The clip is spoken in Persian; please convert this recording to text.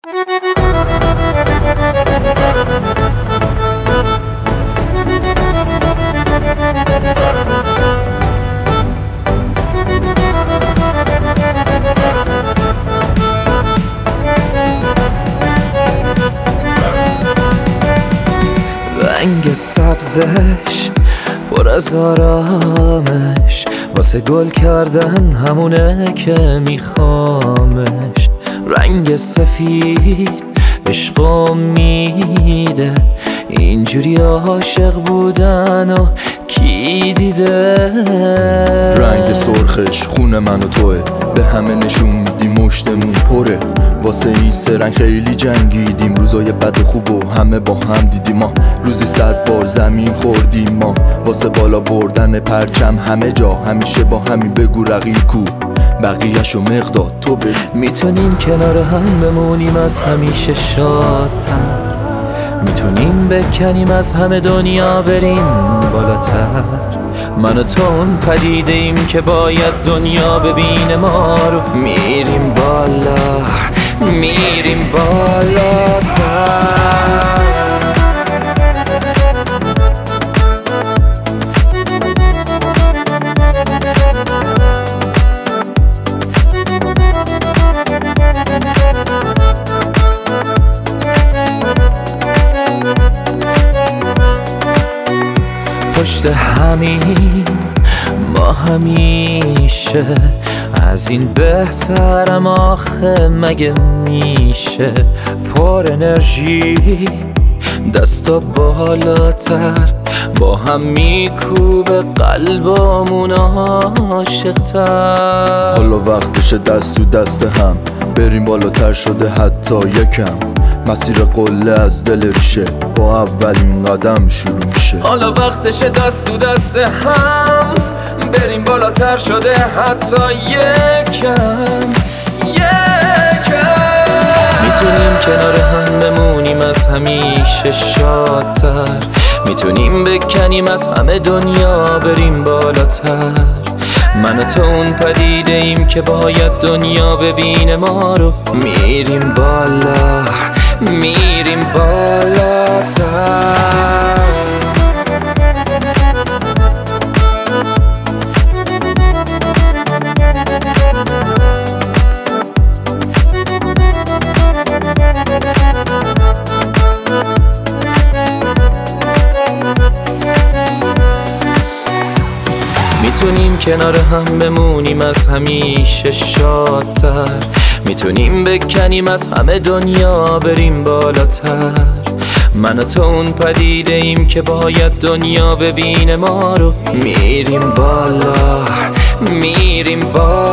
رنگ سبزش پر از آرامش، واسه گل کردن همونه که میخوامش. رنگ سفید عشق و میده، اینجوری عاشق بودن و کی دیده؟ رنگ سرخش خون من و توه، به همه نشون میدیم مشتمون پره. واسه این سه رنگ خیلی جنگیدیم، روزای بد و خوب و همه با هم دیدیم. ما روزی 100 بار زمین خوردیم، ما واسه بالا بردن پرچم همه جا همیشه با همین بگو رقیب کو، بقیه‌شو مقداد تو بگو. میتونیم کنار هم بمونیم از همیشه شادتر، میتونیم بکنیم از همه دنیا بریم بالاتر. من و تو اون پدیده ایم که باید دنیا ببینه ما رو. میریم بالا، میریم بالاتر. پشت همین ما همیشه، از این بهترم آخه مگه میشه؟ پر انرژی دستا بالاتر، با هم میکوبه قلبمون عاشق‌تر. حالا وقتشه دست تو دست هم بریم بالاتر، شده حتی یکم. مسیر قله از دل ریشه با اولین قدم شروع میشه. حالا وقتشه دست تو دست هم بریم بالاتر، شده حتی یکم. میتونیم کنار هم بمونیم از همیشه شادتر، میتونیم بکنیم از همه دنیا بریم بالاتر. من و تو اون پدیده ایم که باید دنیا ببینه ما رو. میریم بالا، میریم بالاتر. میتونیم کنار هم بمونیم از همیشه شادتر، میتونیم بکنیم از همه دنیا بریم بالاتر. من و تو اون پدیده ایم که باید دنیا ببینه ما رو. میریم بالا، میریم بالا.